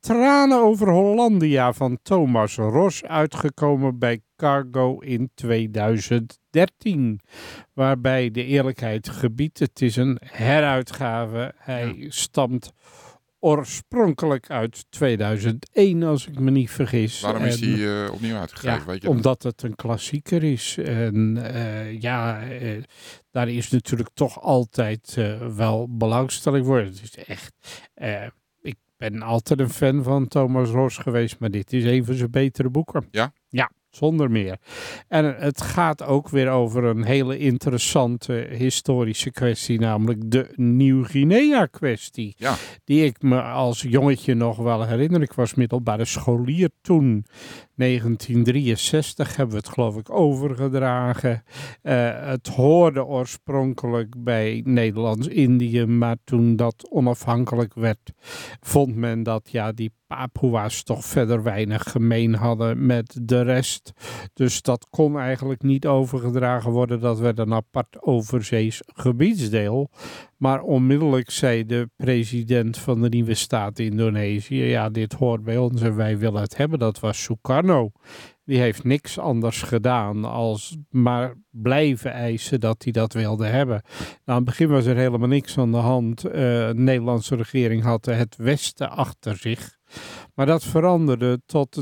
Tranen over Hollandia van Thomas Ros, uitgekomen bij Cargo in 2013. Waarbij de eerlijkheid gebiedt, het is een heruitgave. Hij stamt oorspronkelijk uit 2001, als ik me niet vergis. Waarom is hij opnieuw uitgegeven? Weet je omdat het een klassieker is. En daar is natuurlijk toch altijd wel belangstelling voor. Het is echt... ik ben altijd een fan van Thomas Ros geweest, maar dit is een van zijn betere boeken. Ja? Ja, zonder meer. En het gaat ook weer over een hele interessante historische kwestie, namelijk de Nieuw-Guinea-kwestie. Ja. Die ik me als jongetje nog wel herinner. Ik was middelbare scholier toen. 1963 hebben we het geloof ik overgedragen. Het hoorde oorspronkelijk bij Nederlands-Indië, maar toen dat onafhankelijk werd, vond men dat die Papua's toch verder weinig gemeen hadden met de rest. Dus dat kon eigenlijk niet overgedragen worden. Dat werd een apart overzees gebiedsdeel. Maar onmiddellijk zei de president van de nieuwe staat Indonesië, dit hoort bij ons en wij willen het hebben. Dat was Sukarno. Die heeft niks anders gedaan als maar blijven eisen dat hij dat wilde hebben. Nou, aan het begin was er helemaal niks aan de hand. De Nederlandse regering had het Westen achter zich. Maar dat veranderde tot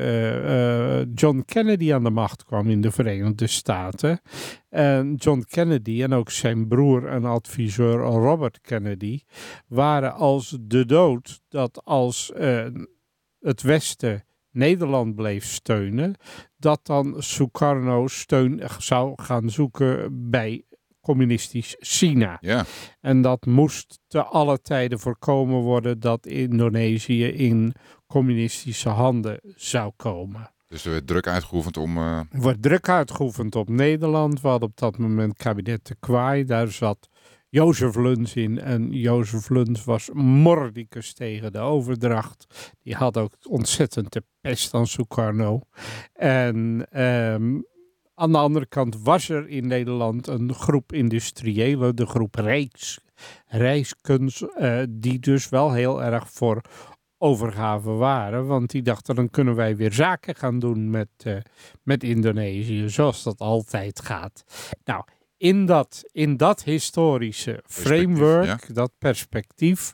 John Kennedy aan de macht kwam in de Verenigde Staten. En John Kennedy en ook zijn broer en adviseur Robert Kennedy waren als de dood dat als het Westen Nederland bleef steunen, dat dan Sukarno steun zou gaan zoeken bij communistisch China. Ja. En dat moest te alle tijden voorkomen worden dat Indonesië in communistische handen zou komen. Dus er werd druk uitgeoefend om... Er wordt druk uitgeoefend op Nederland. We hadden op dat moment kabinet de Kwaai. Daar zat Jozef Luns in. En Jozef Luns was mordicus tegen de overdracht. Die had ook ontzettend de pest aan Sukarno. En aan de andere kant was er in Nederland een groep industriëlen, de groep Rijskens, die dus wel heel erg voor overgave waren. Want die dachten, dan kunnen wij weer zaken gaan doen met Indonesië, zoals dat altijd gaat. Nou, in dat historische framework, dat perspectief,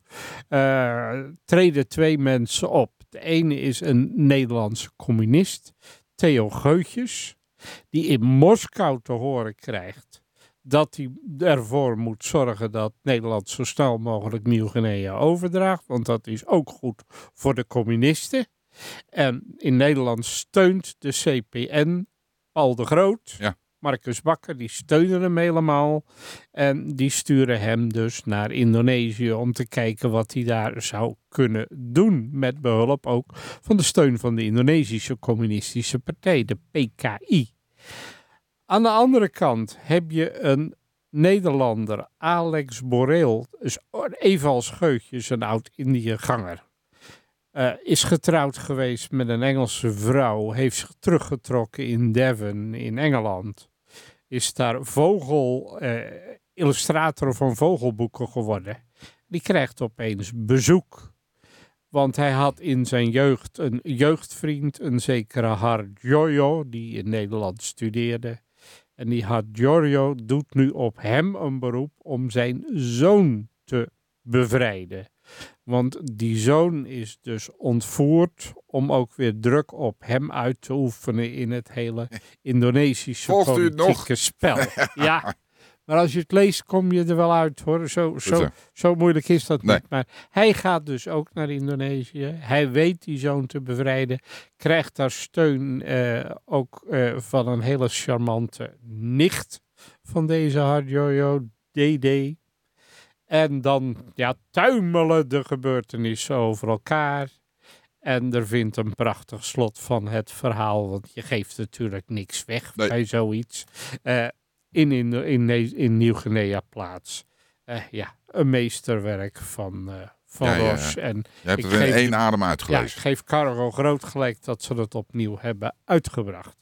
treden twee mensen op. De ene is een Nederlandse communist, Theo Geutjes, die in Moskou te horen krijgt dat hij ervoor moet zorgen dat Nederland zo snel mogelijk Nieuw-Guinea overdraagt, want dat is ook goed voor de communisten. En in Nederland steunt de CPN Paul de Groot, Marcus Bakker, die steunen hem helemaal. En die sturen hem dus naar Indonesië om te kijken wat hij daar zou kunnen doen. Met behulp ook van de steun van de Indonesische Communistische Partij, de PKI. Aan de andere kant heb je een Nederlander, Alex Boreel, dus evenals Geutjes, een oud-Indiëganger. Is getrouwd geweest met een Engelse vrouw, heeft zich teruggetrokken in Devon in Engeland. Is daar illustrator van vogelboeken geworden. Die krijgt opeens bezoek. Want hij had in zijn jeugd een jeugdvriend, een zekere Hardjojo, die in Nederland studeerde. En die Hardjojo doet nu op hem een beroep om zijn zoon te bevrijden. Want die zoon is dus ontvoerd om ook weer druk op hem uit te oefenen in het hele Indonesische politieke spel. Ja, maar als je het leest kom je er wel uit hoor. Zo moeilijk is dat niet. Maar hij gaat dus ook naar Indonesië. Hij weet die zoon te bevrijden. Krijgt daar steun ook van een hele charmante nicht van deze Hardjojo, DD. En dan tuimelen de gebeurtenissen over elkaar. En er vindt een prachtig slot van het verhaal. Want je geeft natuurlijk niks weg bij zoiets. In Nieuw-Guinea plaats. Een meesterwerk van Ros. En je hebt het in één adem uitgelezen. Ja, ik geef Cargo groot gelijk dat ze het opnieuw hebben uitgebracht.